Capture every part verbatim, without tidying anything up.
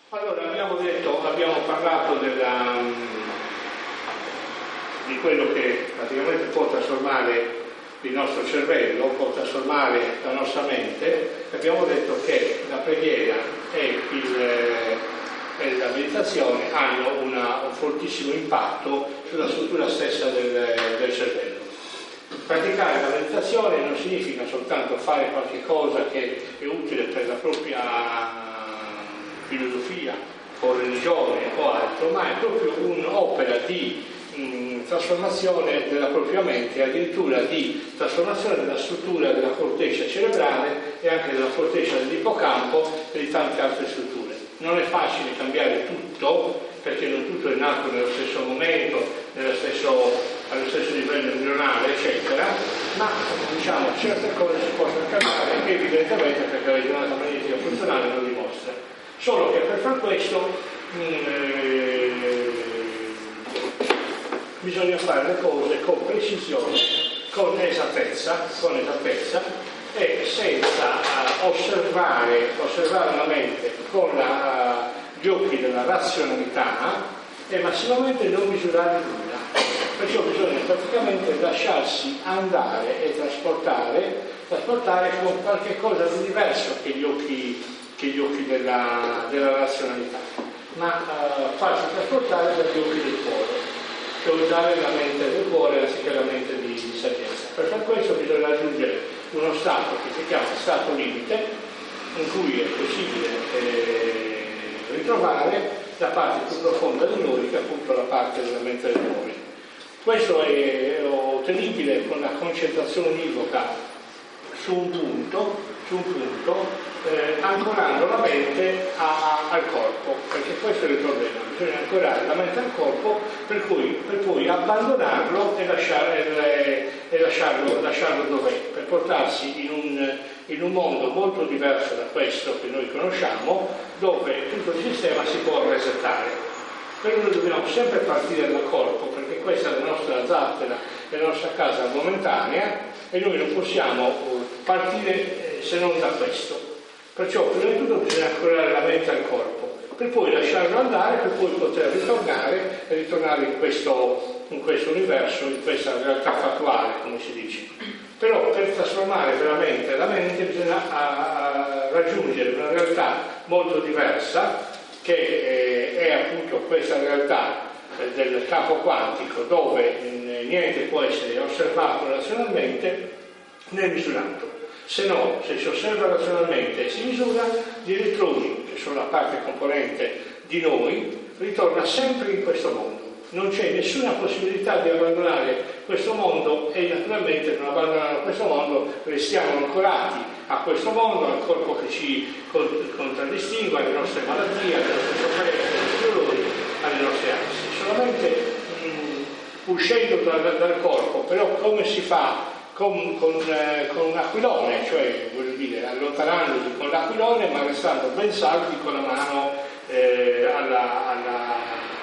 Allora, abbiamo detto, abbiamo parlato della, di quello che praticamente può trasformare il nostro cervello, può trasformare la nostra mente. Abbiamo detto che la preghiera e, il, e la meditazione hanno una, un fortissimo impatto sulla struttura stessa del, del cervello. Praticare la meditazione non significa soltanto fare qualche cosa che è utile per la propria filosofia o religione o altro, ma è proprio un'opera di mh, trasformazione della propria mente, addirittura di trasformazione della struttura della corteccia cerebrale e anche della corteccia dell'ippocampo e di tante altre strutture. Non è facile cambiare tutto, perché non tutto è nato nello stesso momento, nello stesso, allo stesso livello neuronale, eccetera, ma diciamo certe cose si possono cambiare, evidentemente perché la risonanza magnetica funzionale lo dimostra. Solo che per far questo eh, bisogna fare le cose con precisione, con esattezza, con esattezza e senza uh, osservare, osservare la mente con la, uh, gli occhi della razionalità e massimamente non misurare nulla. Perciò bisogna praticamente lasciarsi andare e trasportare, trasportare con qualche cosa di diverso che gli occhi che gli occhi della, della razionalità, ma uh, farsi trasportare dagli occhi del cuore, cioè usare la mente del cuore anziché la mente di, di saggezza. Per far questo bisogna raggiungere uno stato che si chiama stato limite, in cui è possibile eh, ritrovare la parte più profonda di noi, che è appunto la parte della mente del cuore. Questo è ottenibile con la concentrazione univoca su un punto, su un punto eh, ancorando la mente a, a, al corpo, perché questo è il problema, bisogna ancorare la mente al corpo per, cui, per poi abbandonarlo e, lasciare, e lasciarlo, lasciarlo dov'è, per portarsi in un, in un mondo molto diverso da questo che noi conosciamo, dove tutto il sistema si può resettare. Però noi dobbiamo sempre partire dal corpo, perché questa è la nostra zattera, è la nostra casa momentanea e noi non possiamo partire se non da questo. Perciò prima di tutto bisogna ancorare la mente al corpo, per poi lasciarlo andare, per poi poter ritornare e ritornare in questo, in questo universo, in questa realtà fattuale, come si dice. Però per trasformare veramente la mente bisogna a, a raggiungere una realtà molto diversa, che eh, è appunto questa realtà eh, del campo quantico, dove eh, niente può essere osservato razionalmente né misurato. Se no, se si osserva razionalmente e si misura, gli elettroni, che sono la parte componente di noi, ritorna sempre in questo mondo. Non c'è nessuna possibilità di abbandonare questo mondo e naturalmente non abbandonando questo mondo restiamo ancorati a questo mondo, al corpo che ci contraddistingue, alle nostre malattie, alle nostre sofferenze, ai nostri dolori, alle nostre ansie. Solamente mh, uscendo dal, dal corpo, però come si fa? Con, con, eh, con un aquilone, cioè voglio dire, allontanandosi con l'aquilone ma restando ben saldi con la mano eh, alla, alla,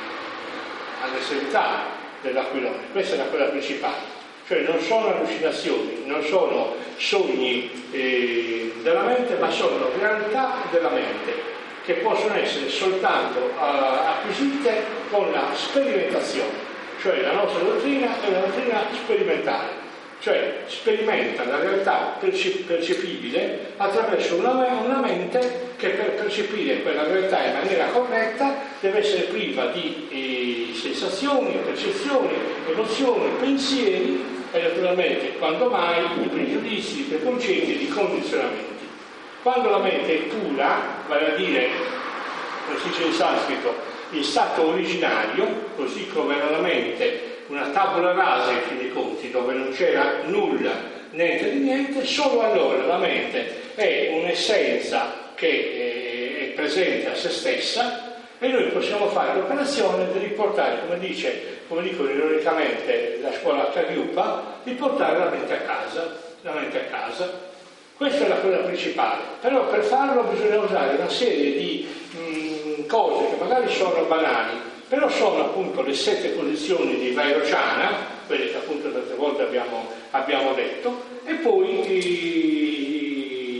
all'estremità dell'aquilone. Questa è la cosa principale, cioè non sono allucinazioni, non sono sogni eh, della mente, ma sono realtà della mente che possono essere soltanto uh, acquisite con la sperimentazione, cioè la nostra dottrina è una dottrina sperimentale. Cioè sperimenta la realtà percepibile attraverso una, una mente che per percepire quella realtà in maniera corretta deve essere priva di eh, sensazioni, percezioni, emozioni, pensieri e naturalmente quando mai di pregiudizi, di preconcetti, di condizionamenti. Quando la mente è pura, vale a dire, come si dice in sanscrito, il stato originario, così come era la mente, una tabula rasa in fin dei conti, dove non c'era nulla, niente di niente, solo allora la mente è un'essenza che è presente a se stessa e noi possiamo fare l'operazione di riportare, come dice, come dicono ironicamente la scuola Kagyupa, di portare la mente a casa, la mente a casa. Questa è la cosa principale, però per farlo bisogna usare una serie di mh, cose che magari sono banali, però sono appunto le sette posizioni di Vairocana, quelle che appunto tante volte abbiamo, abbiamo detto, e poi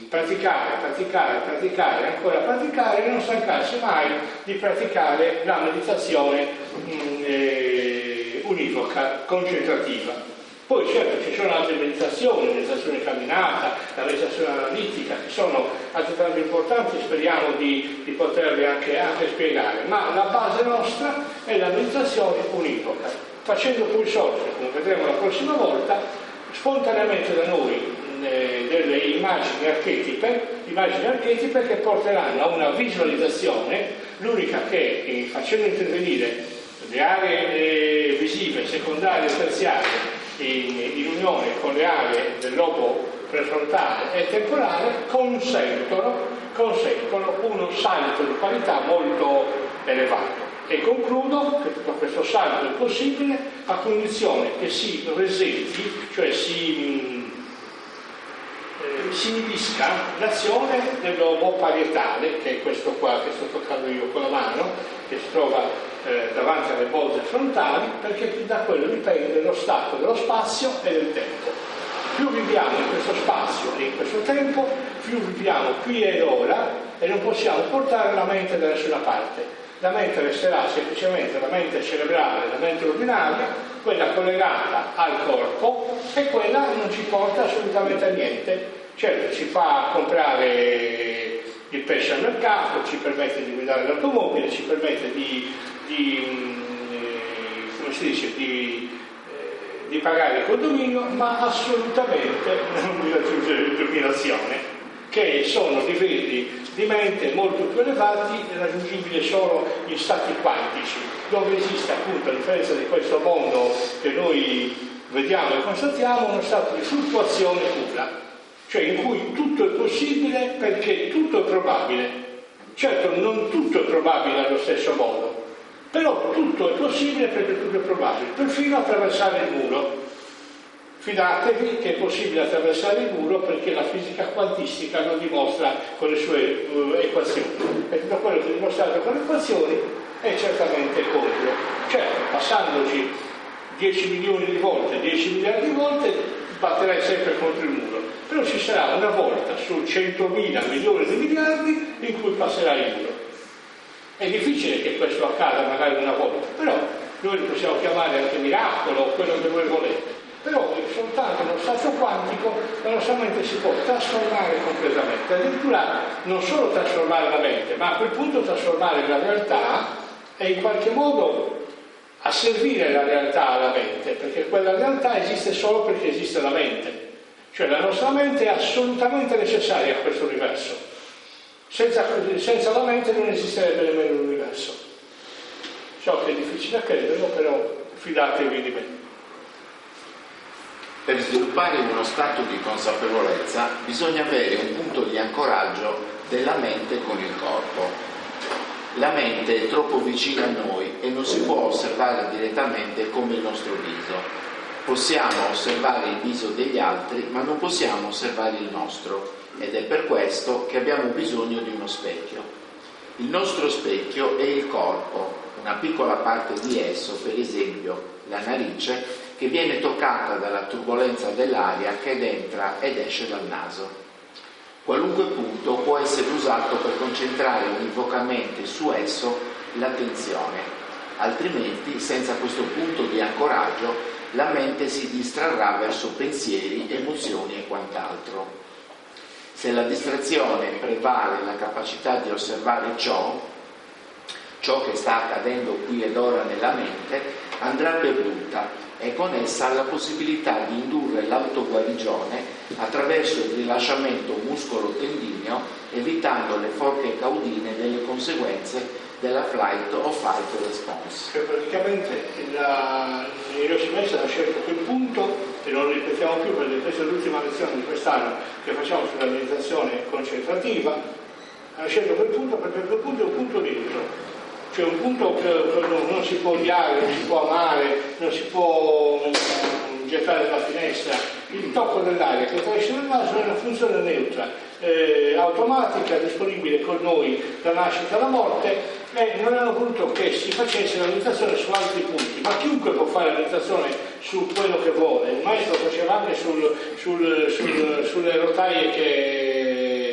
praticare, praticare, praticare, ancora praticare e non stancarsi mai di praticare la meditazione mh, eh, univoca, concentrativa. Poi certo ci sono altre meditazioni, meditazione camminata, la meditazione analitica, che sono altrettanto importanti, speriamo di, di poterle anche, anche spiegare, ma la base nostra è la meditazione univoca, facendo poi sorgere, come vedremo la prossima volta, spontaneamente da noi eh, delle immagini archetipe, immagini archetipe che porteranno a una visualizzazione, l'unica che eh, facendo intervenire le aree eh, visive, secondarie e terziarie, In, in unione con le aree del lobo prefrontale e temporale, consentono, consentono uno salto di qualità molto elevato. E concludo che tutto questo salto è possibile a condizione che si resetti, cioè si, eh, si inibisca l'azione del lobo parietale, che è questo qua che sto toccando io con la mano, che si trova Eh, davanti alle bolle frontali, perché da quello dipende lo stato dello spazio e del tempo. Più viviamo in questo spazio e in questo tempo, più viviamo qui ed ora e non possiamo portare la mente da nessuna parte. La mente resterà semplicemente la mente cerebrale, la mente ordinaria, quella collegata al corpo, e quella non ci porta assolutamente a niente. Certo, ci fa comprare il pesce al mercato, ci permette di guidare l'automobile, ci permette di Di, come si dice, di, eh, di pagare il condominio, ma assolutamente non di raggiungere l'illuminazione, che sono livelli di mente molto più elevati, raggiungibili solo in stati quantici, dove esiste appunto, a differenza di questo mondo che noi vediamo e constatiamo, uno stato di fluttuazione pura, cioè in cui tutto è possibile perché tutto è probabile. Certo, non tutto è probabile allo stesso modo, però tutto è possibile perché tutto è probabile, perfino attraversare il muro. Fidatevi che è possibile attraversare il muro, perché la fisica quantistica lo dimostra con le sue uh, equazioni, e tutto quello che è dimostrato con le equazioni è certamente contro. Certo, passandoci dieci milioni di volte, dieci miliardi di volte, batterai sempre contro il muro, però ci sarà una volta su centomila milioni di miliardi in cui passerai il muro. È difficile che questo accada magari una volta, però noi lo possiamo chiamare anche miracolo o quello che voi volete. Però soltanto nello stato quantico la nostra mente si può trasformare completamente, addirittura non solo trasformare la mente, ma a quel punto trasformare la realtà e in qualche modo asservire la realtà alla mente, perché quella realtà esiste solo perché esiste la mente. Cioè la nostra mente è assolutamente necessaria a questo universo. Senza, senza la mente non esisterebbe nemmeno l'universo. So che è difficile a crederlo, però fidatevi di me. Per sviluppare uno stato di consapevolezza bisogna avere un punto di ancoraggio della mente con il corpo. La mente è troppo vicina a noi e non si può osservare direttamente come il nostro viso. Possiamo osservare il viso degli altri, ma non possiamo osservare il nostro. Ed è per questo che abbiamo bisogno di uno specchio. Il nostro specchio è il corpo, una piccola parte di esso, per esempio la narice, che viene toccata dalla turbolenza dell'aria che entra ed esce dal naso. Qualunque punto può essere usato per concentrare univocamente su esso l'attenzione, altrimenti senza questo punto di ancoraggio la mente si distrarrà verso pensieri, emozioni e quant'altro. Se la distrazione prevale la capacità di osservare ciò, ciò che sta accadendo qui ed ora nella mente, andrà perduta e con essa la possibilità di indurre l'autoguarigione attraverso il rilasciamento muscolo-tendineo, evitando le forche caudine delle conseguenze della flight o fight response. Cioè praticamente la, Hiroshi Messa ha scelto quel punto, e non lo ripetiamo più perché questa è l'ultima lezione di quest'anno che facciamo sulla meditazione concentrativa, ha scelto quel punto perché quel punto è un punto neutro, cioè un punto che non si può odiare, non si può amare, non si può gettare dalla finestra. Il tocco dell'aria che esce dal naso è una funzione neutra, eh, automatica, disponibile con noi da nascita alla morte, e non hanno voluto che si facesse la meditazione su altri punti, ma chiunque può fare la meditazione su quello che vuole. Il maestro faceva anche sul, sul, sul, sulle rotaie che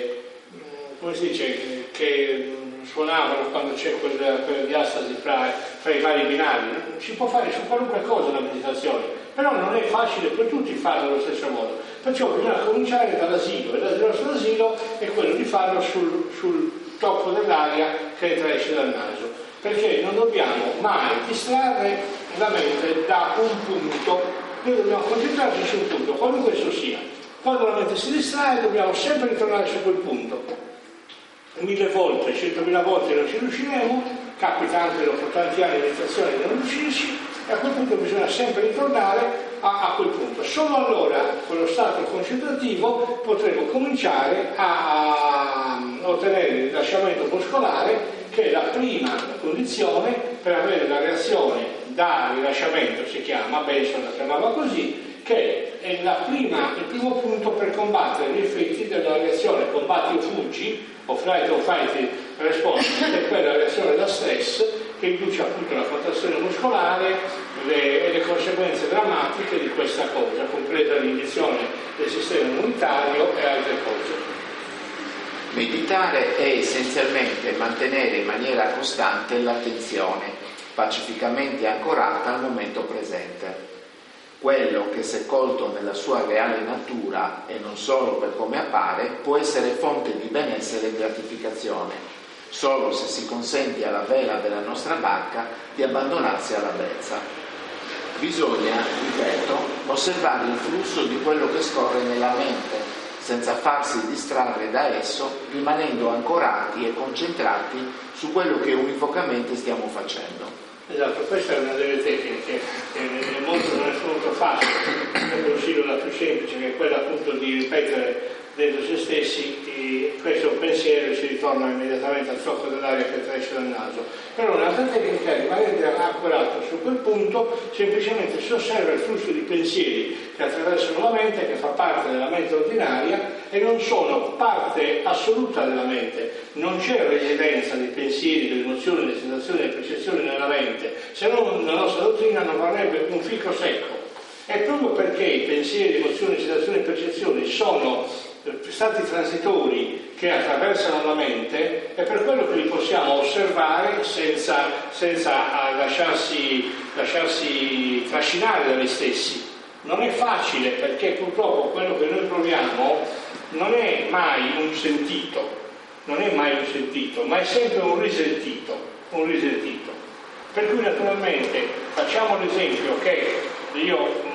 come si dice, che suonavano quando c'è quella, quella diastasi fra, fra i vari binari. Si può fare su qualunque cosa la meditazione, però non è facile per tutti farlo allo stesso modo. Perciò bisogna cominciare dall'asilo, e l'asilo è quello di farlo sul, sul tocco dell'aria che entra e esce dal naso, perché non dobbiamo mai distrarre la mente da un punto, noi dobbiamo concentrarci su un punto, qualunque esso sia. Quando la mente si distrae dobbiamo sempre ritornare su quel punto. Mille volte, centomila volte non ci riusciremo, capita anche dopo tanti anni di meditazione di non riuscirci, e a quel punto bisogna sempre ritornare a, a quel punto. Solo allora, con lo stato concentrativo, potremo cominciare a, a ottenere il rilasciamento muscolare, che è la prima condizione per avere la reazione da rilasciamento, si chiama, Benson la chiamava così, che è la prima, il primo punto per combattere gli effetti della reazione combatti o fuggi, o flight or fight response, che è quella reazione da stress che induce appunto la contrazione muscolare le, e le conseguenze drammatiche di questa cosa, compresa l'iniezione del sistema immunitario e altre cose. Meditare è essenzialmente mantenere in maniera costante l'attenzione pacificamente ancorata al momento presente. Quello che, se colto nella sua reale natura e non solo per come appare, può essere fonte di benessere e gratificazione, solo se si consente alla vela della nostra barca di abbandonarsi alla brezza. Bisogna, ripeto, osservare il flusso di quello che scorre nella mente, senza farsi distrarre da esso, rimanendo ancorati e concentrati su quello che univocamente stiamo facendo. Esatto, questa è una delle tecniche che nel mondo non è molto facile, ne consiglio la più semplice, che è quella appunto di ripetere dentro se stessi, e questo è un pensiero e si ritorna immediatamente al tocco dell'aria che esce dal naso. Però un'altra tecnica è rimanere ancorato su quel punto, semplicemente si osserva il flusso di pensieri che attraversano la mente, che fa parte della mente ordinaria e non sono parte assoluta della mente. Non c'è residenza dei pensieri, delle emozioni, delle sensazioni, delle percezioni nella mente, se no la nostra dottrina non varrebbe un fico secco. È proprio perché i pensieri, emozioni, sensazioni e percezioni sono stati transitori che attraversano la mente, è per quello che li possiamo osservare senza, senza lasciarsi, lasciarsi trascinare da noi stessi. Non è facile, perché purtroppo quello che noi proviamo non è mai un sentito, non è mai un sentito, ma è sempre un risentito, un risentito. Per cui naturalmente facciamo l'esempio che io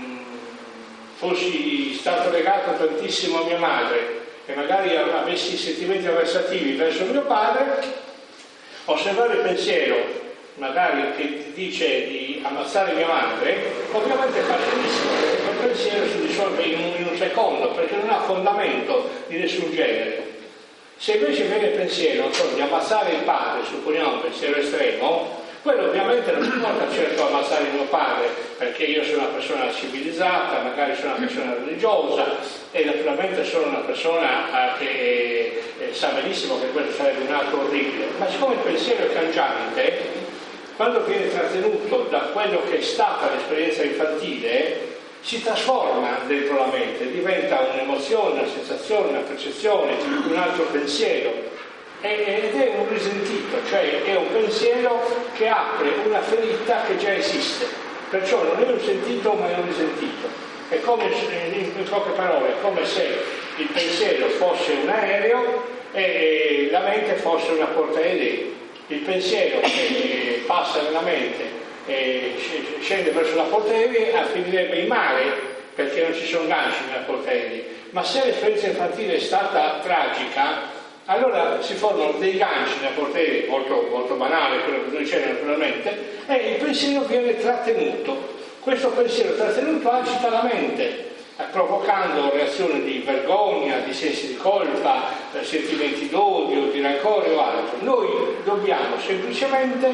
fossi stato legato tantissimo a mia madre e magari avessi sentimenti avversativi verso mio padre, osservare il pensiero magari che dice di ammazzare mia madre, ovviamente è facilissimo, perché quel pensiero si risolve in un, in un secondo, perché non ha fondamento di nessun genere. Se invece viene il pensiero so, di ammazzare il padre, supponiamo un pensiero estremo, quello ovviamente non si porta certo a ammazzare mio padre, perché io sono una persona civilizzata, magari sono una persona religiosa e naturalmente sono una persona che eh, sa benissimo che questo sarebbe un atto orribile, ma siccome il pensiero è cangiante, quando viene trattenuto da quello che è stata l'esperienza infantile, si trasforma dentro la mente, diventa un'emozione, una sensazione, una percezione, un altro pensiero. Ed è un risentito, cioè è un pensiero che apre una ferita che già esiste, perciò non è un sentito ma è un risentito. È come, in poche parole, è come se il pensiero fosse un aereo e la mente fosse una portaerei. Il pensiero che passa nella mente e scende verso la portaerei finirebbe in mare, perché non ci sono ganci nella portaerei. Ma se l'esperienza infantile è stata tragica, allora si formano dei ganci nella portaerei, molto, molto banale quello che succede naturalmente, e il pensiero viene trattenuto. Questo pensiero trattenuto agita la mente, provocando reazioni di vergogna, di sensi di colpa, eh, sentimenti d'odio, di rancore o altro. Noi dobbiamo semplicemente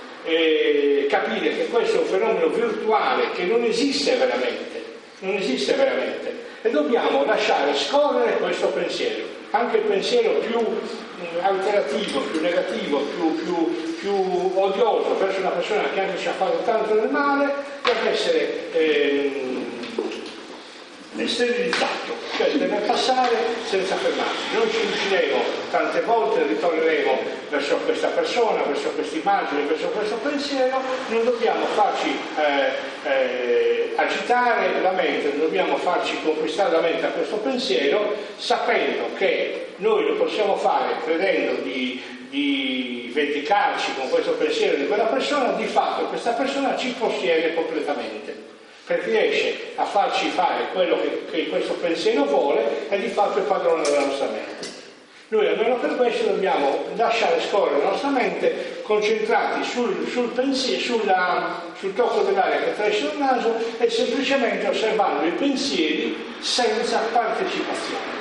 eh, capire che questo è un fenomeno virtuale che non esiste veramente, non esiste veramente, e dobbiamo lasciare scorrere questo pensiero. Anche il pensiero più mh, alternativo, più negativo, più, più, più odioso verso una persona che anche ci ha fatto tanto del male, deve essere, eh, è sterilizzato, cioè deve passare senza fermarsi. Noi ci riusciremo, tante volte ritorneremo verso questa persona, verso questa immagine, verso questo pensiero, non dobbiamo farci eh, eh, agitare la mente, non dobbiamo farci conquistare la mente a questo pensiero, sapendo che noi lo possiamo fare credendo di, di vendicarci con questo pensiero di quella persona, di fatto questa persona ci possiede completamente, perché riesce a farci fare quello che, che questo pensiero vuole e di fatto è padrone della nostra mente. Noi almeno per questo dobbiamo lasciare scorrere la nostra mente, concentrati sul, sul pensiero, sulla, sul tocco dell'aria che attraversa il naso e semplicemente osservando i pensieri senza partecipazione.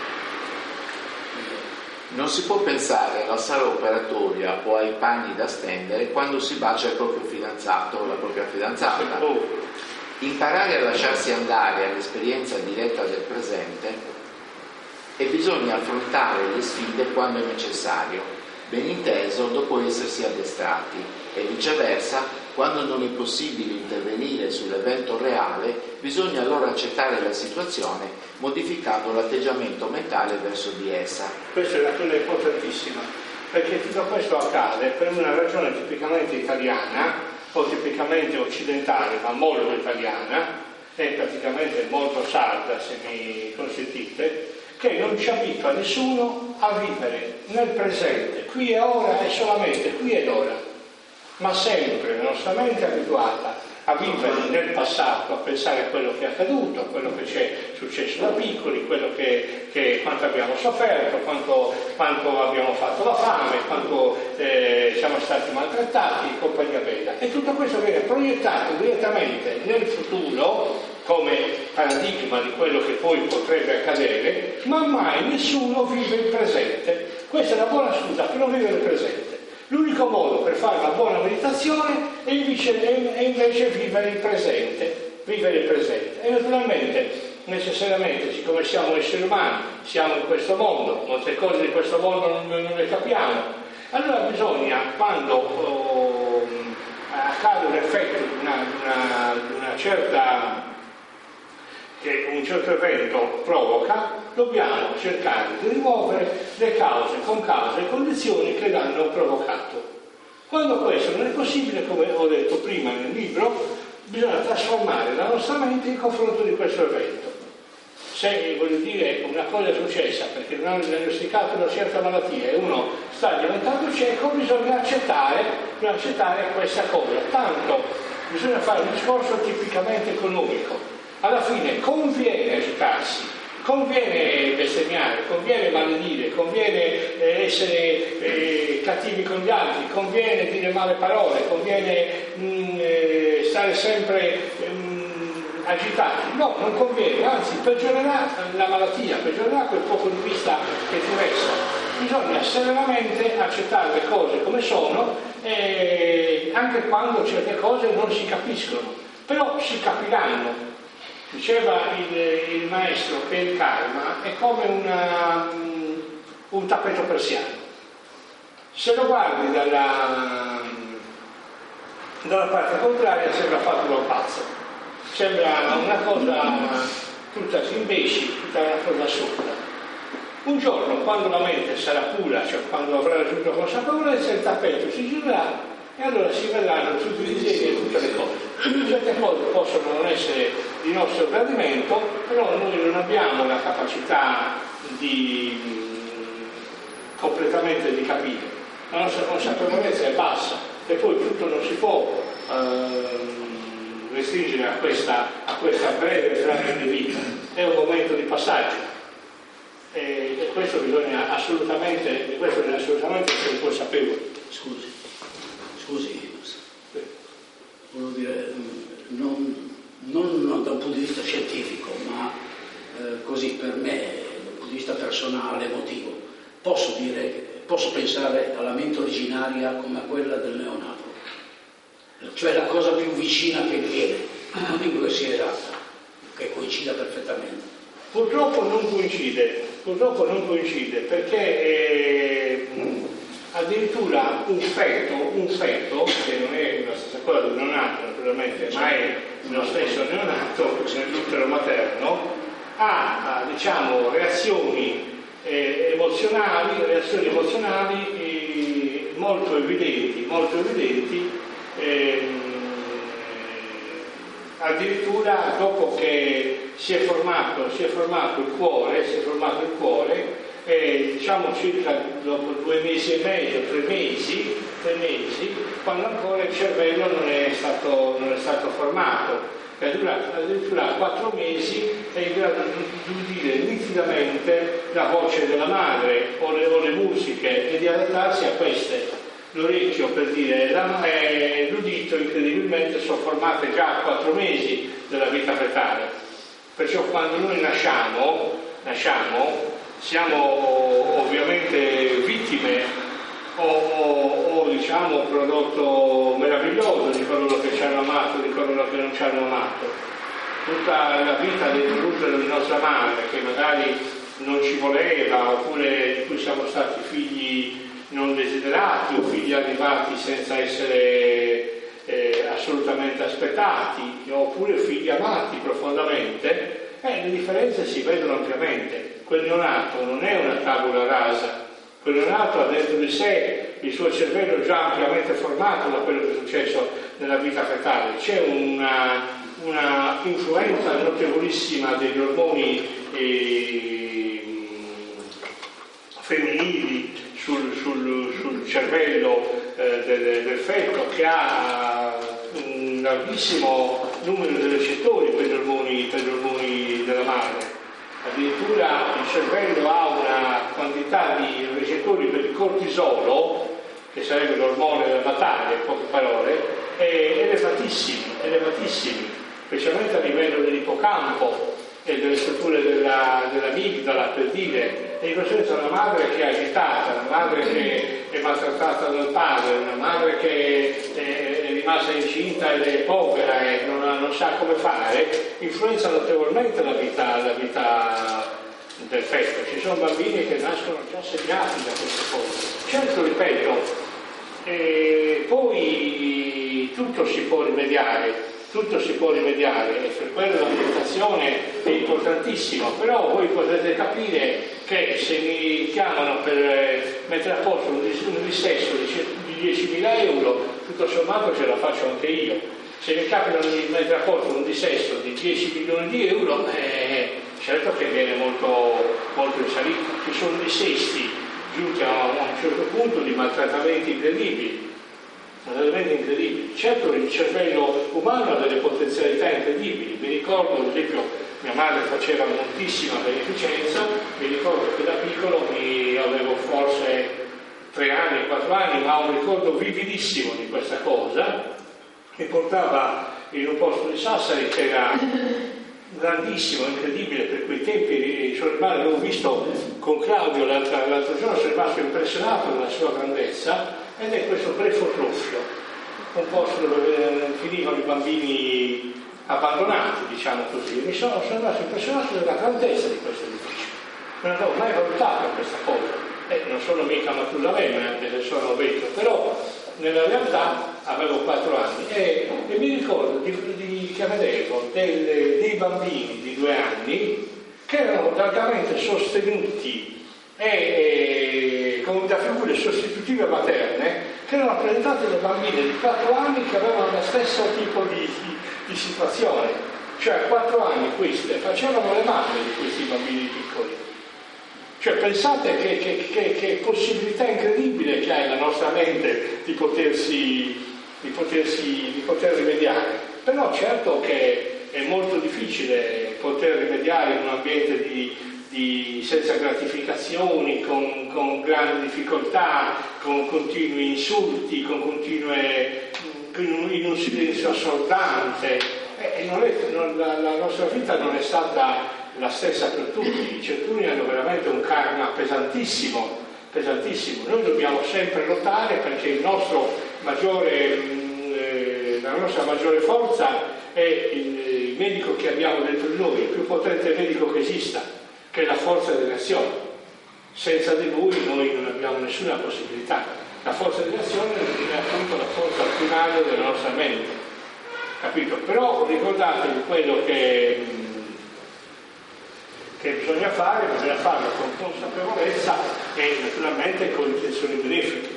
Non si può pensare alla sala operatoria o ai panni da stendere quando si bacia il proprio fidanzato o la propria fidanzata. Imparare a lasciarsi andare all'esperienza diretta del presente, e bisogna affrontare le sfide quando è necessario, ben inteso dopo essersi addestrati, e viceversa, quando non è possibile intervenire sull'evento reale, bisogna allora accettare la situazione modificando l'atteggiamento mentale verso di essa. Questa è una cosa importantissima, perché tutto questo accade per una ragione tipicamente italiana o tipicamente occidentale, ma molto italiana e praticamente molto sarda, se mi consentite, che non ci abitua nessuno a vivere nel presente, qui e ora e solamente qui ed ora, ma sempre la nostra mente è abituata a vivere nel passato, a pensare a quello che è accaduto, a quello che c'è successo da piccoli, quello che, che quanto abbiamo sofferto, quanto, quanto abbiamo fatto la fame, quanto eh, siamo stati maltrattati e compagnia bella. E tutto questo viene proiettato direttamente nel futuro come paradigma di quello che poi potrebbe accadere, ma mai nessuno vive il presente. Questa è una buona scusa per non vivere il presente. L'unico modo per fare una buona meditazione è invece, è invece vivere il presente, vivere il presente. E naturalmente, necessariamente, siccome siamo esseri umani, siamo in questo mondo, molte cose di questo mondo non, non le capiamo, allora bisogna, quando oh, accade un effetto di una, una, una certa... che un certo evento provoca, dobbiamo cercare di rimuovere le cause, con cause e condizioni che l'hanno provocato. Quando questo non è possibile, come ho detto prima nel libro, bisogna trasformare la nostra mente in confronto di questo evento. Se, voglio dire, una cosa è successa perché non hanno diagnosticato una certa malattia e uno sta diventando cieco, bisogna accettare, bisogna accettare questa cosa. Tanto bisogna fare un discorso tipicamente economico. Alla fine conviene agitarsi, conviene bestemmiare, conviene maledire, conviene eh, essere eh, cattivi con gli altri, conviene dire male parole, conviene mh, eh, stare sempre mh, agitati. No, non conviene, anzi peggiorerà la malattia, peggiorerà quel punto di vista che ti resta. Bisogna serenamente accettare le cose come sono, eh, anche quando certe cose non si capiscono, però si capiranno. Diceva il, il maestro che il karma è come una, un tappeto persiano. Se lo guardi dalla, dalla parte contraria sembra fatto da un pazzo, sembra una cosa tutta invece, tutta una cosa assurda. Un giorno, quando la mente sarà pura, cioè quando avrà raggiunto consapevolezza, il tappeto si girerà e allora si vedranno tutti i disegni e tutte le cose. Certe cose possono non essere di nostro gradimento, però noi non abbiamo la capacità di completamente di capire. La nostra consapevolezza è bassa e poi tutto non si può eh, restringere a questa, a questa breve frase di vita. È un momento di passaggio e, e questo bisogna assolutamente, di questo bisogna assolutamente essere consapevoli. Scusi. Scusi, volevo dire, non, non, non da un punto di vista scientifico, ma eh, così per me, dal punto di vista personale, emotivo, posso dire, posso pensare alla mente originaria come a quella del neonato, cioè la cosa più vicina che viene, non dico che sia esatta, che coincida perfettamente. Purtroppo non coincide, purtroppo non coincide, perché eh, addirittura un feto, un feto, che non è la stessa cosa del neonato naturalmente, ma è lo stesso neonato nell'utero materno, ha, diciamo, reazioni eh, emozionali, reazioni emozionali eh, molto evidenti, molto evidenti, ehm, addirittura dopo che si è formato, si è formato il cuore, si è formato il cuore, eh, diciamo circa dopo due mesi e mezzo, tre mesi, tre mesi, quando ancora il cervello non è stato, non è stato formato. È durato addirittura quattro mesi, è in grado di udire nitidamente la voce della madre o le, o le musiche e di adattarsi a queste. L'orecchio, per dire, la, eh, l'udito incredibilmente sono formate già a quattro mesi della vita fetale. Perciò quando noi nasciamo, nasciamo siamo ovviamente vittime o, o, o diciamo prodotto meraviglioso di coloro che ci hanno amato, di coloro che non ci hanno amato. Tutta la vita dell'utero di nostra madre, che magari non ci voleva, oppure di cui siamo stati figli non desiderati o figli arrivati senza essere eh, assolutamente aspettati, oppure figli amati profondamente, eh, le differenze si vedono ampiamente. Quel neonato non è una tabula rasa, quel neonato ha dentro di sé il suo cervello già ampiamente formato da quello che è successo nella vita fetale. C'è una, una influenza notevolissima degli ormoni eh, femminili sul, sul, sul cervello eh, del, del feto, che ha un larghissimo numero di recettori per gli ormoni, per gli ormoni della madre. Addirittura il cervello ha una quantità di recettori per il cortisolo, che sarebbe l'ormone della battaglia, in poche parole, elevatissimi, elevatissimi, specialmente a livello dell'ippocampo e delle strutture della, dell'amigdala, per dire, e di conseguenza una madre che è agitata, una madre che è maltrattata dal padre, una madre che è, è rimasta incinta ed è povera e non, non sa come fare, influenza notevolmente la vita, la vita del feto. Ci sono bambini che nascono già segnati da queste cose. Certo, ripeto, eh, poi tutto si può rimediare, tutto si può rimediare, e per quello l'ambientazione è importantissima, però voi potete capire che se mi chiamano per mettere a posto un, dis- un dissesto di diecimila euro, tutto sommato ce la faccio anche io. Se mi capitano di mettere a posto un dissesto di dieci milioni di euro, eh, certo che viene molto, molto in salita. Ci sono dissesti giunti a un certo punto di maltrattamenti incredibili. Veramente incredibili. Certo, il cervello umano ha delle potenzialità incredibili. Mi ricordo, ad esempio, mia madre faceva moltissima beneficenza, mi ricordo che da piccolo mi avevo forse tre anni, quattro anni, ma ho un ricordo vividissimo di questa cosa. Mi portava in un posto di Sassari che era grandissimo, incredibile per quei tempi. Sono rimasto, l'avevo visto con Claudio l'altro, l'altro giorno, sono rimasto impressionato dalla sua grandezza. Ed è questo Brefotroffio, un posto dove finivano i bambini abbandonati, diciamo così. Mi sono, sono rimasto impressionato della grandezza di questo edificio. Non avevo mai valutato questa cosa. Eh, non sono mica Matusalemme, anche se sono vecchio, però nella realtà avevo quattro anni e, e mi ricordo di, di, che vedevo delle, dei bambini di due anni che erano largamente sostenuti e come da figure sostitutive materne che erano rappresentate da bambine di quattro anni che avevano lo stesso tipo di, di, di situazione, cioè a quattro anni queste facevano le mamme di questi bambini piccoli. Cioè pensate che, che, che, che possibilità incredibile che ha la nostra mente di potersi, di potersi di poter rimediare. Però certo che è molto difficile poter rimediare in un ambiente di Di, senza gratificazioni, con, con grandi difficoltà, con continui insulti, con continue in un silenzio assordante. E non è, non, la, la nostra vita non è stata la stessa per tutti. I certuni hanno veramente un karma pesantissimo, pesantissimo. Noi dobbiamo sempre lottare perché il nostro maggiore, eh, la nostra maggiore forza è il, il medico che abbiamo dentro di noi, il più potente medico che esista, che è la forza dell'azione. Senza di lui noi non abbiamo nessuna possibilità. La forza dell'azione è appunto la forza primaria della nostra mente, capito? Però ricordatevi quello che che bisogna fare, bisogna farlo con consapevolezza e naturalmente con intenzioni benefiche.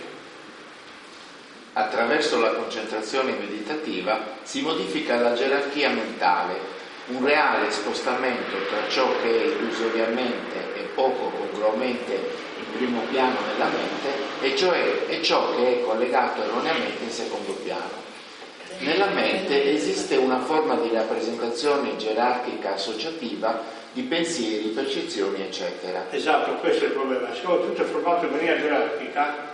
Attraverso la concentrazione meditativa si modifica la gerarchia mentale, un reale spostamento tra ciò che è illusoriamente e poco congruamente in primo piano nella mente e, cioè, e ciò che è collegato erroneamente in secondo piano. Nella mente esiste una forma di rappresentazione gerarchica associativa di pensieri, percezioni, eccetera. Esatto, questo è il problema. Siccome tutto è formato in maniera gerarchica,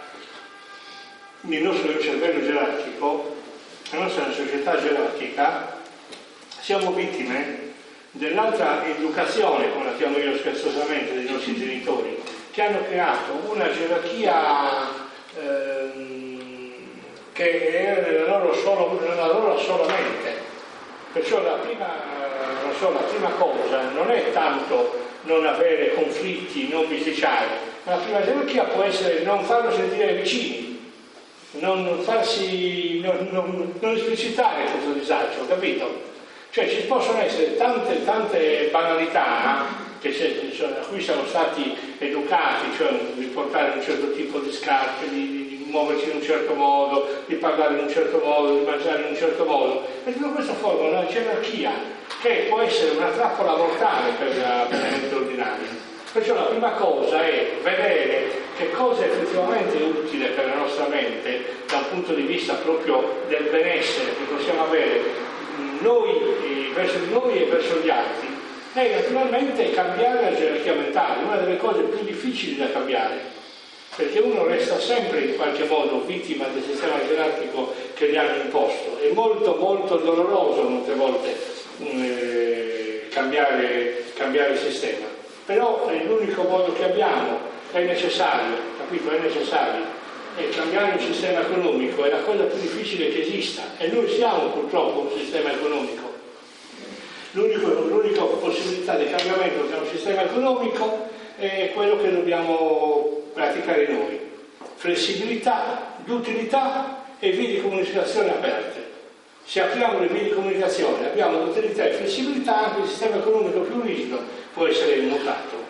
il nostro cervello gerarchico, la nostra società gerarchica, siamo vittime dell'altra educazione, come la chiamo io scherzosamente, dei nostri genitori, che hanno creato una gerarchia ehm, che era nella loro, solo, nella loro sola mente. Perciò la prima, non so, la prima cosa non è tanto non avere conflitti, non bisticciare, ma la prima gerarchia può essere non farlo sentire vicini, non farsi, non, non, non esplicitare questo disagio, capito? Cioè ci possono essere tante, tante banalità che a cui siamo stati educati, cioè di portare un certo tipo di scarpe, di, di muoversi in un certo modo, di parlare in un certo modo, di mangiare in un certo modo, e tutto questo forma una gerarchia che può essere una trappola mortale per la, per la mente ordinaria. Perciò la prima cosa è vedere che cosa è effettivamente utile per la nostra mente da un punto di vista proprio del benessere che possiamo avere noi verso di noi e verso gli altri, e naturalmente cambiare la gerarchia mentale, una delle cose più difficili da cambiare, perché uno resta sempre in qualche modo vittima del sistema gerarchico che gli hanno imposto. È molto molto doloroso molte volte eh, cambiare, cambiare il sistema, però è l'unico modo che abbiamo, è necessario, capito? È necessario. E cambiare un sistema economico è la cosa più difficile che esista, e noi siamo purtroppo un sistema economico. L'unico, l'unica possibilità di cambiamento di un sistema economico è quello che dobbiamo praticare noi: flessibilità, d'utilità e vie di comunicazione aperte. Se apriamo le vie di comunicazione, abbiamo l'utilità e flessibilità, anche il sistema economico più rigido può essere immutato.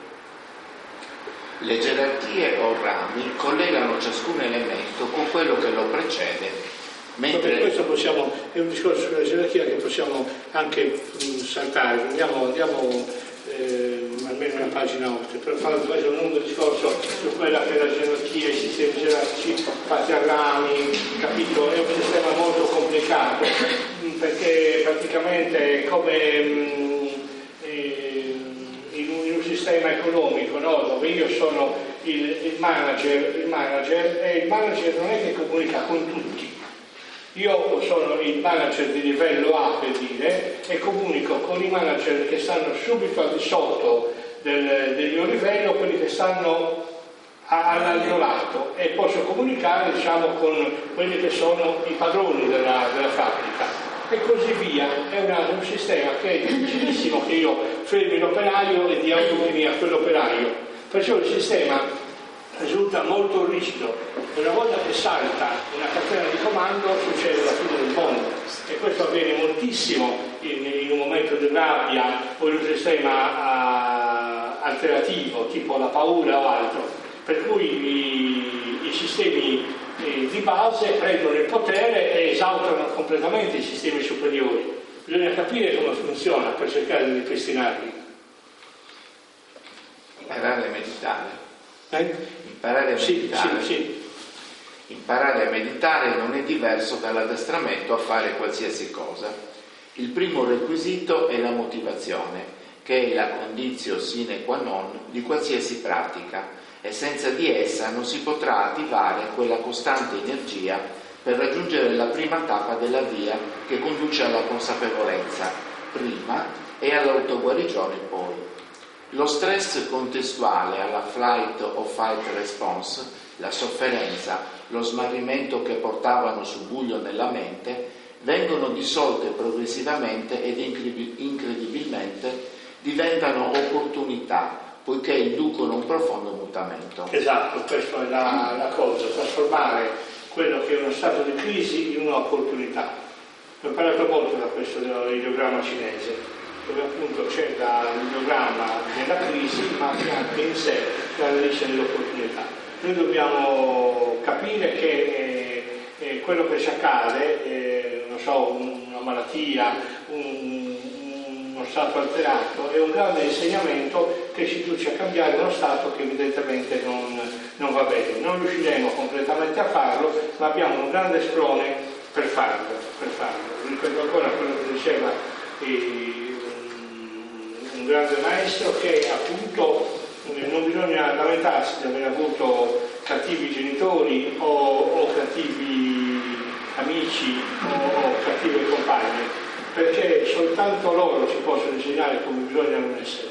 Le gerarchie o rami collegano ciascun elemento con quello che lo precede. Mentre... Per questo possiamo, è un discorso sulla gerarchia che possiamo anche mh, saltare. Andiamo, andiamo eh, almeno una pagina otto, per fare un lungo discorso su quella che è la gerarchia, i sistemi gerarchici fatti a rami, capito? È un sistema molto complicato, mh, perché praticamente è come mh, eh, in, un, in un sistema economico, no? Dove io sono il, il manager, il manager, e il manager non è che comunica con tutti. Io sono il manager di livello A, per dire, e comunico con i manager che stanno subito al di sotto del, del mio livello, quelli che stanno al mio lato, e posso comunicare, diciamo, con quelli che sono i padroni della, della fabbrica, e così via. È una, un sistema che è difficilissimo che io fermi l'operaio e dia ordini a quell'operaio. Perciò il sistema risulta molto rigido, e una volta che salta una catena di comando succede la fine del mondo, e questo avviene moltissimo in, in un momento di rabbia o in un sistema uh, alternativo, tipo la paura o altro, per cui i, i sistemi eh, di base prendono il potere e esautorano completamente i sistemi superiori. Bisogna capire come funziona per cercare di ripristinarli. Imparare a meditare. Eh? Imparare a meditare. Sì, sì, sì. Imparare a meditare non è diverso dall'addestramento a fare qualsiasi cosa. Il primo requisito è la motivazione, che è la conditio sine qua non di qualsiasi pratica, e senza di essa non si potrà attivare quella costante energia per raggiungere la prima tappa della via che conduce alla consapevolezza prima e all'autoguarigione poi. Lo stress contestuale alla flight o fight response, la sofferenza, lo smarrimento che portavano sul buio nella mente, vengono dissolte progressivamente ed incredibilmente diventano opportunità, poiché inducono un profondo mutamento. Esatto, questa è la, la cosa, trasformare quello che è uno stato di crisi in un'opportunità. Ho imparato molto da questo ideogramma cinese. dove appunto c'è la, il programma della crisi, ma che anche in sé la radice dell'opportunità. Noi dobbiamo capire che eh, eh, quello che ci accade, eh, non so, una malattia, un, uno stato alterato, è un grande insegnamento che ci induce a cambiare uno stato che evidentemente non, non va bene. Non riusciremo completamente a farlo, ma abbiamo un grande sprone per farlo. Per farlo. Ripeto ancora quello che diceva eh, un grande maestro, che appunto non bisogna lamentarsi di aver avuto cattivi genitori o, o cattivi amici o, o cattive compagne, perché soltanto loro ci possono insegnare come bisogna non essere.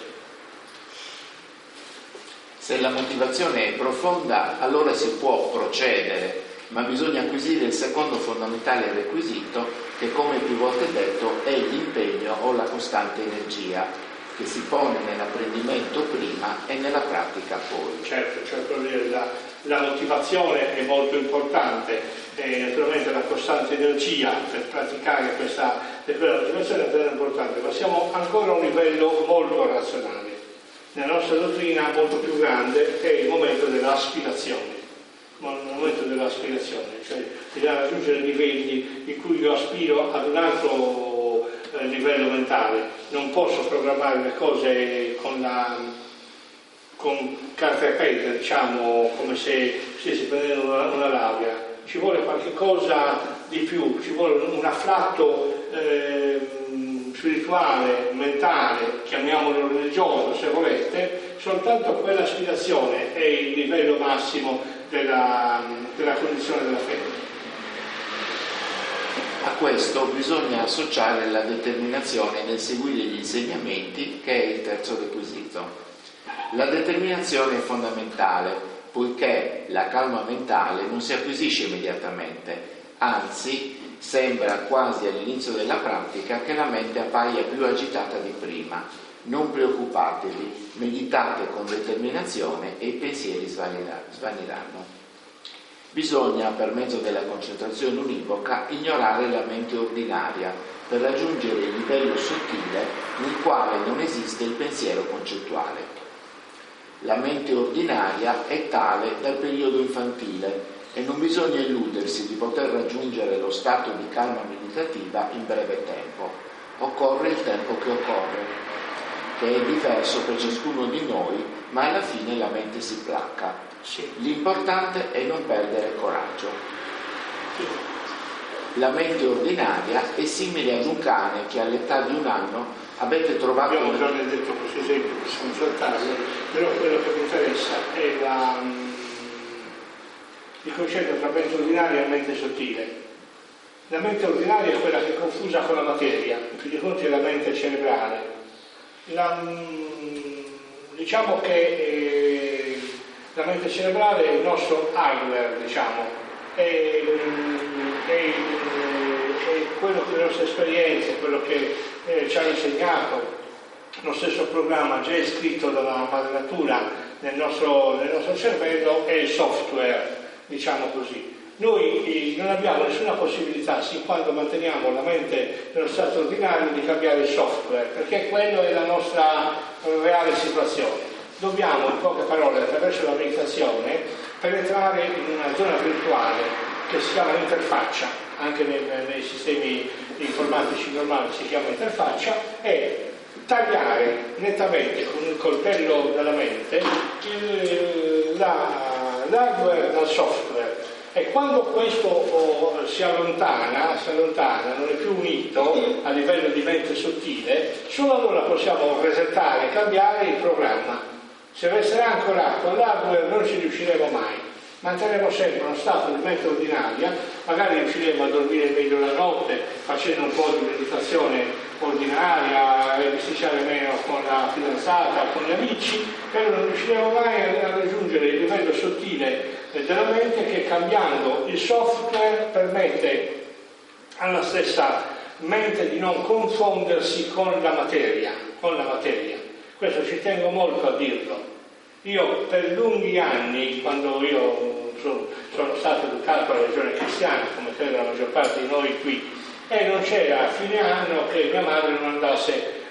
Se la motivazione è profonda, allora si può procedere, ma bisogna acquisire il secondo fondamentale requisito, che, come più volte detto, è l'impegno o la costante energia, che si pone nell'apprendimento prima e nella pratica poi. Certo, cioè la, la motivazione è molto importante, e naturalmente la costante energia per praticare questa, quella motivazione è veramente importante, ma siamo ancora a un livello molto razionale. Nella nostra dottrina molto più grande è il momento dell'aspirazione, il momento dell'aspirazione, cioè bisogna raggiungere livelli in cui io aspiro ad un altro livello mentale. Non posso programmare le cose con la con carta e penna, diciamo, come se stessi prendendo una, una laurea. Ci vuole qualche cosa di più, ci vuole un afflatto eh, spirituale, mentale, chiamiamolo religioso se volete. Soltanto quell'aspirazione è il livello massimo della, della condizione della fede. A questo bisogna associare la determinazione nel seguire gli insegnamenti, che è il terzo requisito. La determinazione è fondamentale, poiché la calma mentale non si acquisisce immediatamente, anzi sembra quasi all'inizio della pratica che la mente appaia più agitata di prima. Non preoccupatevi, meditate con determinazione e i pensieri svaniranno. Bisogna, per mezzo della concentrazione univoca, ignorare la mente ordinaria per raggiungere il livello sottile nel quale non esiste il pensiero concettuale. La mente ordinaria è tale dal periodo infantile e non bisogna illudersi di poter raggiungere lo stato di calma meditativa in breve tempo. Occorre il tempo che occorre, che è diverso per ciascuno di noi, ma alla fine la mente si placca. L'importante è non perdere coraggio. La mente ordinaria è simile ad un cane che all'età di un anno avete trovato... Abbiamo già detto questo esempio, possiamo saltarlo, però quello che mi interessa è la, il concetto tra mente ordinaria e mente sottile. La mente ordinaria è quella che è confusa con la materia, in più di conti è la mente cerebrale. La, diciamo che eh, la mente cerebrale è il nostro hardware, diciamo, è, è, è quello che le nostre esperienze, quello che eh, ci ha insegnato lo stesso programma già iscritto dalla madre natura nel nostro, nel nostro cervello, è il software, diciamo così. Noi non abbiamo nessuna possibilità, sin quando manteniamo la mente nello stato ordinario, di cambiare il software, perché quello è la nostra reale situazione. Dobbiamo, in poche parole, attraverso la meditazione, penetrare in una zona virtuale che si chiama interfaccia, anche nei, nei sistemi informatici normali si chiama interfaccia, e tagliare nettamente con il coltello della mente il, la, l'hardware dal software. E quando questo oh, si allontana, si allontana, non è più unito a livello di mente sottile, solo allora possiamo resettare, cambiare il programma. Se resterà ancorato all'hardware non ci riusciremo mai. Manterremo sempre uno stato di mente ordinaria, magari riusciremo a dormire meglio la notte facendo un po' di meditazione ordinaria, a bisticciare meno con la fidanzata, con gli amici, però non riusciremo mai a raggiungere il livello sottile della mente che, cambiando il software, permette alla stessa mente di non confondersi con la materia, con la materia. Questo ci tengo molto a dirlo. Io per lunghi anni, quando io sono, sono stato educato alla religione cristiana, come credo la maggior parte di noi qui, e non c'era a fine anno che mia madre non andasse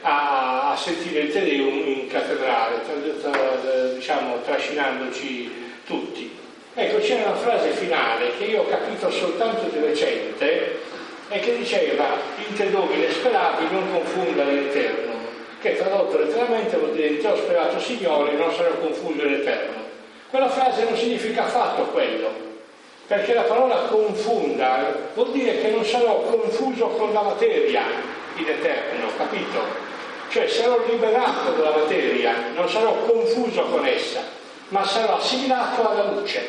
a, a sentire il Te Deum in cattedrale, tra, tra, diciamo trascinandoci tutti. Ecco, c'è una frase finale che io ho capito soltanto di recente e che diceva: in te domine speravi, non confondere l'Eterno, che tradotto letteralmente vuol dire: in te ho sperato Signore, non sarò confuso l'Eterno. Quella frase non significa affatto quello, perché la parola confunda vuol dire che non sarò confuso con la materia in eterno, capito? Cioè sarò liberato dalla materia, non sarò confuso con essa, ma sarò assimilato alla luce,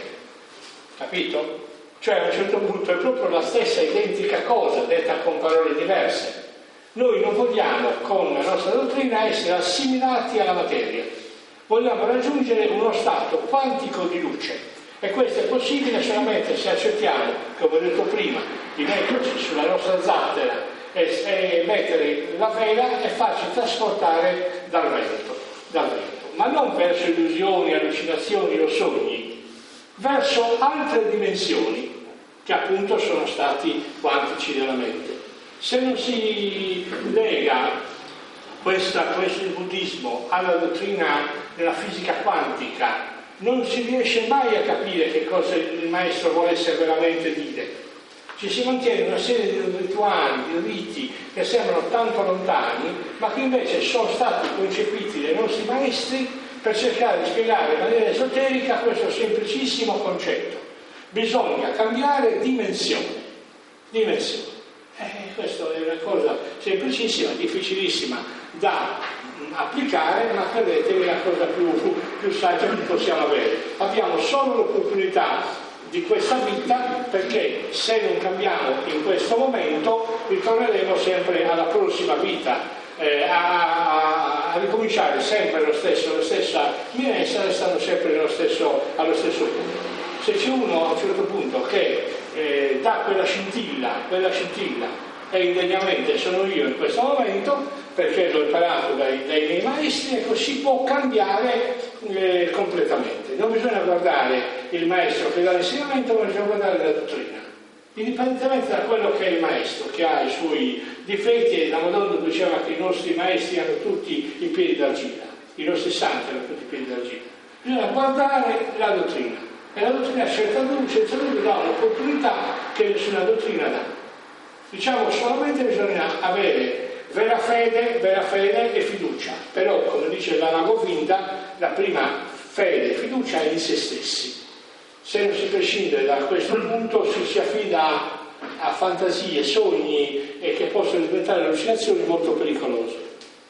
capito? Cioè a un certo punto è proprio la stessa identica cosa detta con parole diverse. Noi non vogliamo con la nostra dottrina essere assimilati alla materia, vogliamo raggiungere uno stato quantico di luce, e questo è possibile solamente se accettiamo, come ho detto prima, di metterci sulla nostra zattera e, e mettere la vela e farci trasportare dal vento, dal vento, ma non verso illusioni, allucinazioni o sogni, verso altre dimensioni che appunto sono stati quantici della mente. Se non si lega questa, questo buddismo alla dottrina della fisica quantica, non si riesce mai a capire che cosa il maestro volesse veramente dire. Ci si mantiene una serie di rituali, di riti che sembrano tanto lontani, ma che invece sono stati concepiti dai nostri maestri per cercare di spiegare in maniera esoterica questo semplicissimo concetto. Bisogna cambiare dimensione. Dimensione. Eh, questa è una cosa semplicissima, difficilissima da applicare, ma credetevi è la cosa più, più saggia che possiamo avere. Abbiamo solo l'opportunità di questa vita, perché se non cambiamo in questo momento ritorneremo sempre alla prossima vita, eh, a, a ricominciare sempre lo stesso, la stessa minestra, restando sempre nello stesso, allo stesso punto. Se c'è uno a un certo punto che eh, dà quella scintilla, quella scintilla e indegnamente sono io in questo momento, perché l'ho imparato dai, dai miei maestri, ecco, si può cambiare eh, completamente. Non bisogna guardare il maestro che dà l'insegnamento, ma bisogna guardare la dottrina, indipendentemente da quello che è il maestro, che ha i suoi difetti. E la Madonna diceva che i nostri maestri hanno tutti i piedi d'argilla, i nostri santi hanno tutti i piedi d'argilla. Bisogna guardare la dottrina, e la dottrina senza dubbio, senza dubbio dà un'opportunità che nessuna dottrina dà. Diciamo solamente bisogna avere vera fede, vera fede e fiducia, però come dice la Govinda, la prima fede e fiducia è in se stessi. Se non si prescinde da questo punto si, si affida a, a fantasie, sogni e che possono diventare allucinazioni molto pericolose.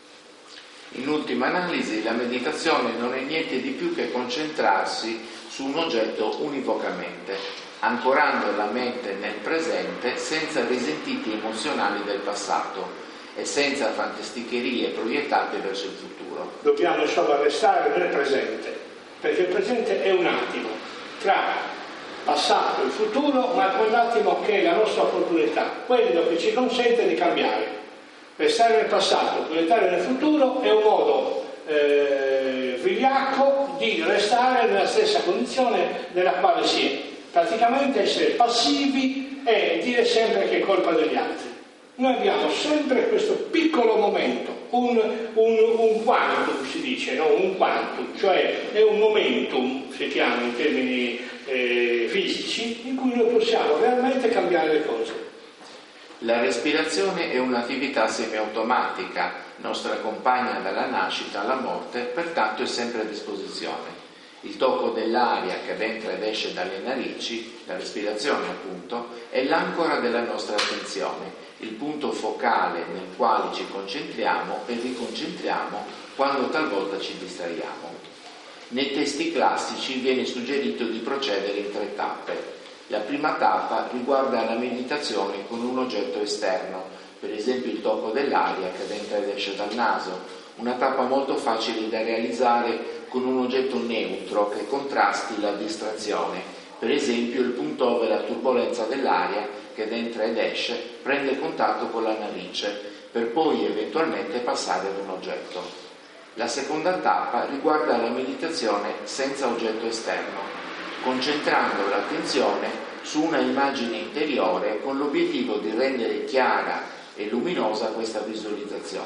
In ultima analisi, la meditazione non è niente di più che concentrarsi su un oggetto univocamente, ancorando la mente nel presente senza risentiti emozionali del passato e senza fantasticherie proiettate verso il futuro. Dobbiamo insomma restare nel presente, perché il presente è un attimo tra passato e futuro, ma è quell'attimo che è la nostra opportunità, quello che ci consente di cambiare. Restare nel passato, proiettare nel futuro è un modo eh, vigliacco di restare nella stessa condizione nella quale si è. Praticamente essere passivi e dire sempre che è colpa degli altri. Noi abbiamo sempre questo piccolo momento, un, un, un quantum si dice, no? Un quantum, cioè è un momentum, si chiama in termini eh, fisici, in cui noi possiamo realmente cambiare le cose. La respirazione è un'attività semiautomatica, nostra compagna dalla nascita alla morte, pertanto è sempre a disposizione. Il tocco dell'aria che entra ed esce dalle narici, la respirazione appunto, è l'ancora della nostra attenzione, il punto focale nel quale ci concentriamo e riconcentriamo quando talvolta ci distraiamo. Nei testi classici viene suggerito di procedere in tre tappe. La prima tappa riguarda la meditazione con un oggetto esterno, per esempio il tocco dell'aria che entra ed esce dal naso, una tappa molto facile da realizzare con un oggetto neutro che contrasti la distrazione, per esempio il punto dove la turbolenza dell'aria che entra ed esce prende contatto con la narice, per poi eventualmente passare ad un oggetto. La seconda tappa riguarda la meditazione senza oggetto esterno, concentrando l'attenzione su una immagine interiore con l'obiettivo di rendere chiara e luminosa questa visualizzazione.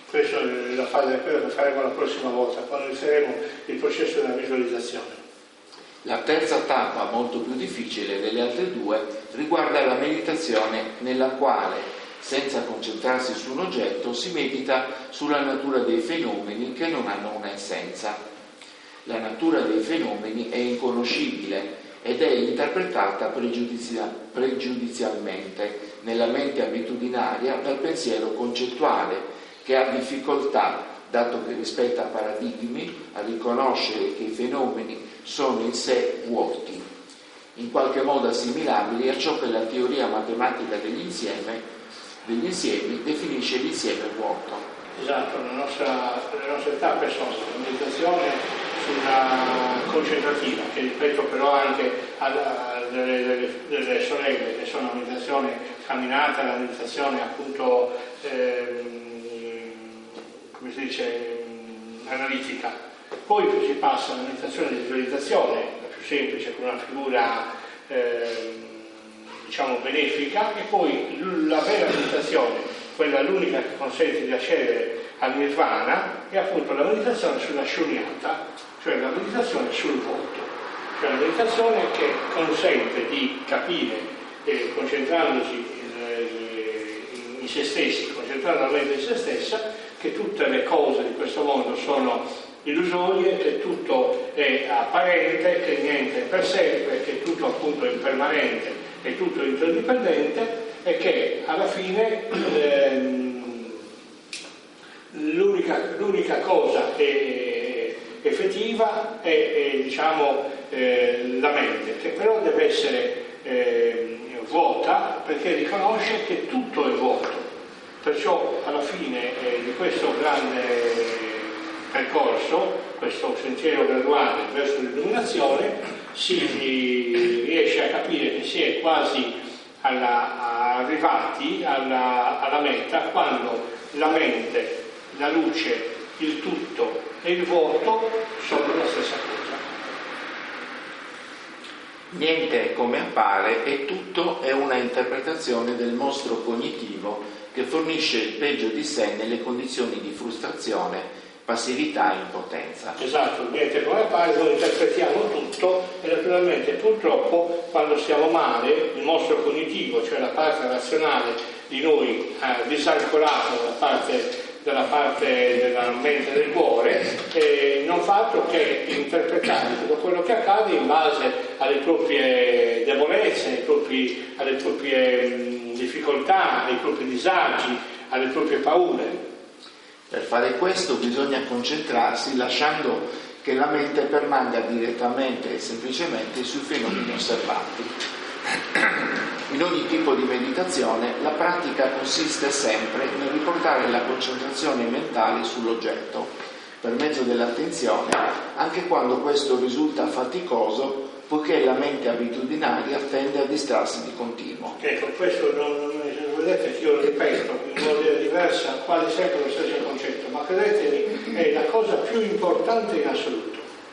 Questa è la fase quella che faremo la prossima volta, quando inizieremo il processo della visualizzazione. La terza tappa, molto più difficile delle altre due, riguarda la meditazione nella quale, senza concentrarsi su un oggetto, si medita sulla natura dei fenomeni che non hanno una essenza. La natura dei fenomeni è inconoscibile ed è interpretata pregiudizia- pregiudizialmente nella mente abitudinaria dal pensiero concettuale, che ha difficoltà, dato che rispetta paradigmi, a riconoscere che i fenomeni sono in sé vuoti, in qualche modo assimilabili a ciò che la teoria matematica degli, insieme, degli insiemi definisce l'insieme vuoto. Esatto, la nostra, le nostre tappe sono la meditazione sulla concentrativa, che ripeto però anche alla, delle, delle, delle sorelle, che sono la meditazione camminata, la meditazione appunto ehm, come si dice, analitica. Poi si passa alla meditazione di visualizzazione, la più semplice, con una figura eh, diciamo benefica, e poi la vera meditazione, quella l'unica che consente di accedere al nirvana, è appunto la meditazione sulla shunyata, cioè la meditazione sul vuoto, cioè la meditazione che consente di capire, eh, concentrandosi in, in se stessi, concentrando la mente in se stessa, che tutte le cose di questo mondo sono illusorie, che tutto è apparente, che niente è per sempre, che tutto appunto è impermanente, che tutto è interdipendente, e che alla fine ehm, l'unica, l'unica cosa che è effettiva è, è diciamo eh, la mente, che però deve essere eh, vuota, perché riconosce che tutto è vuoto. Perciò alla fine eh, di questo grande percorso, questo sentiero graduale verso l'illuminazione, si riesce a capire che si è quasi alla, arrivati alla, alla meta, quando la mente, la luce, il tutto e il vuoto sono la stessa cosa. Niente è come appare e tutto è una interpretazione del mostro cognitivo che fornisce il peggio di sé nelle condizioni di frustrazione, passività e impotenza. Esatto, niente come appare, noi interpretiamo tutto e naturalmente purtroppo quando stiamo male il mostro cognitivo, cioè la parte razionale di noi eh, disancorata dalla parte, dalla parte della mente e del cuore, eh, non fa altro che interpretare tutto quello che accade in base alle proprie debolezze, ai propri, alle proprie mh, difficoltà, ai propri disagi, alle proprie paure. Per fare questo bisogna concentrarsi lasciando che la mente permanga direttamente e semplicemente sui fenomeni osservati. In ogni tipo di meditazione la pratica consiste sempre nel riportare la concentrazione mentale sull'oggetto per mezzo dell'attenzione, anche quando questo risulta faticoso, poiché la mente abitudinaria tende a distrarsi di continuo. Ecco, questo non, non vedete che io lo ripeto in maniera diversa, quasi sempre lo stesso concetto, ma credetemi, è la cosa più importante in assoluto.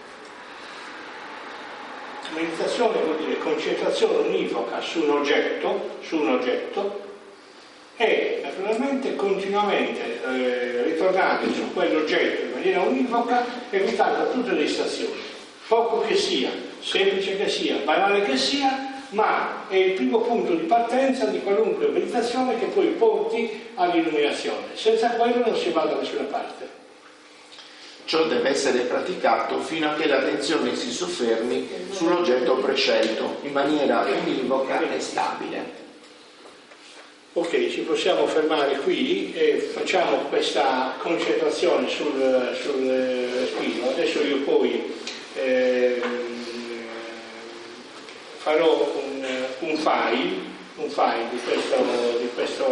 Meditazione vuol dire concentrazione univoca su un oggetto, su un oggetto, e naturalmente continuamente eh, ritornare su quell'oggetto in maniera univoca, evitando tutte le distrazioni, poco che sia, semplice che sia, banale che sia, ma è il primo punto di partenza di qualunque meditazione che poi porti all'illuminazione. Senza quello non si va da nessuna parte. Ciò deve essere praticato fino a che l'attenzione si soffermi sull'oggetto prescelto in maniera univoca e stabile. Ok, ci possiamo fermare qui e facciamo questa concentrazione sul, sul respiro. Adesso io poi eh, farò un, un file, un file di questo, di questo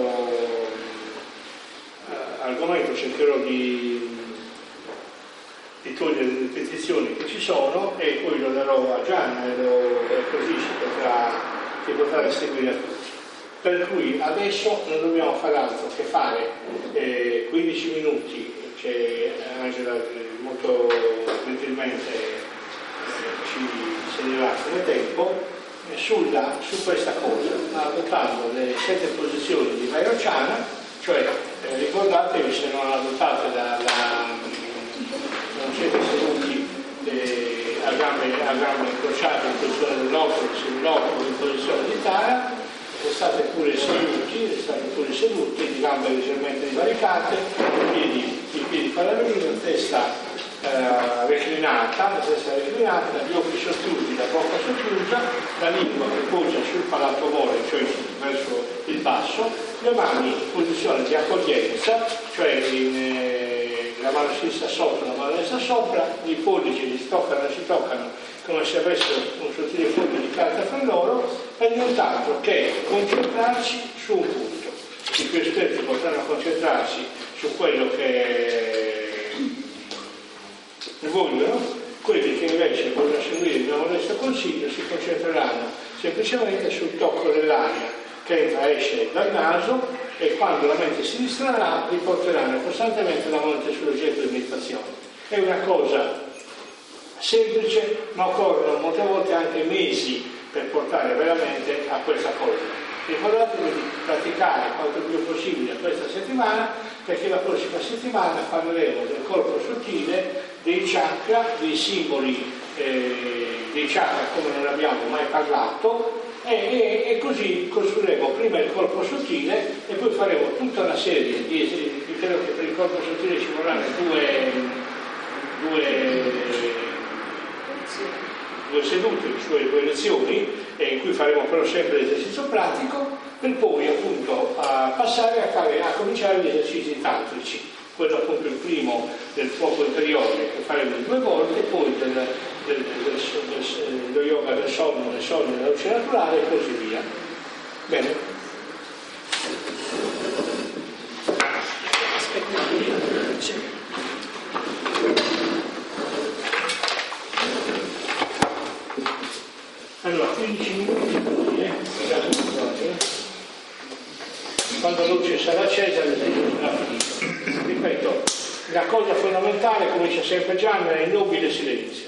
uh, argomento, cercherò di di togliere le ripetizioni che ci sono e poi lo darò a Gianna e, lo, e così si potrà, si potrà seguire a tutti. Per cui adesso non dobbiamo fare altro che fare eh, quindici minuti, che Angela molto gentilmente eh, ci segnerà come tempo, eh, sulla, su questa cosa, adottando le sette posizioni di Vairocana, Cioè, eh, ricordatevi, se non adottate da, da non siete seduti eh, a, gambe, a gambe incrociate in posizione dell'occhio, semilocchio, in posizione di tara, restate pure seduti, restate pure seduti, di gambe leggermente divaricate, i piedi, i piedi paralleli, la testa eh, reclinata, la testa reclinata, gli occhi socchiusi, la bocca socchiusa, la lingua che poggia sul palato mole, cioè verso il basso, le mani in posizione di accoglienza, cioè in, eh, la mano sinistra sotto, la mano destra sopra, i pollici li toccano e si toccano come se avessero un sottile foglio di carta fra loro, e nient'altro che concentrarsi su un punto. I più esperti potranno concentrarsi su quello che vogliono, quelli che invece vogliono seguire il mio modesto consiglio si concentreranno semplicemente sul tocco dell'aria che entra e esce dal naso, e quando la mente si distrarrà riporteranno costantemente la mente sull'oggetto di meditazione. È una cosa semplice, ma occorrono molte volte anche mesi per portare veramente a questa cosa. Ricordatevi di praticare quanto più possibile questa settimana, perché la prossima settimana parleremo del corpo sottile, dei chakra, dei simboli eh, dei chakra come non abbiamo mai parlato, e, e, e così costruiremo prima il corpo sottile e poi faremo tutta una serie di esercizi. Credo che per il corpo sottile ci vorranno due, due, due sedute, cioè due lezioni, in cui faremo però sempre l'esercizio pratico, per poi appunto a passare a, fare, a cominciare gli esercizi tantrici. Quello appunto il primo del fuoco interiore che faremo due volte, poi del, del, del, del, dello yoga del sonno, del sonno della luce naturale e così via. Bene. Allora, quindici minuti così, eh? Quando la luce sarà accesa l'esercizio sarà finito. Ripeto, la cosa fondamentale, come dice sempre Gian, è il nobile silenzio.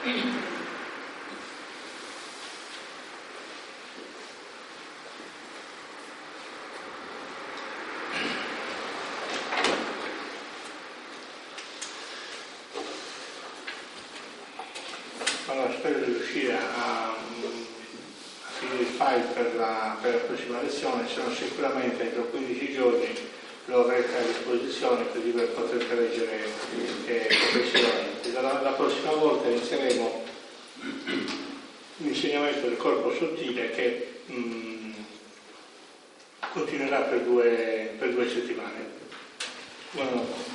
Allora, spero di riuscire a, a finire il file per la, per la prossima lezione, se no sicuramente entro quindici giorni lo avrete a disposizione così per poter leggere eh, professionalmente. La, la prossima volta inizieremo l'insegnamento del corpo sottile che mh, continuerà per due, per due settimane. Buonanotte.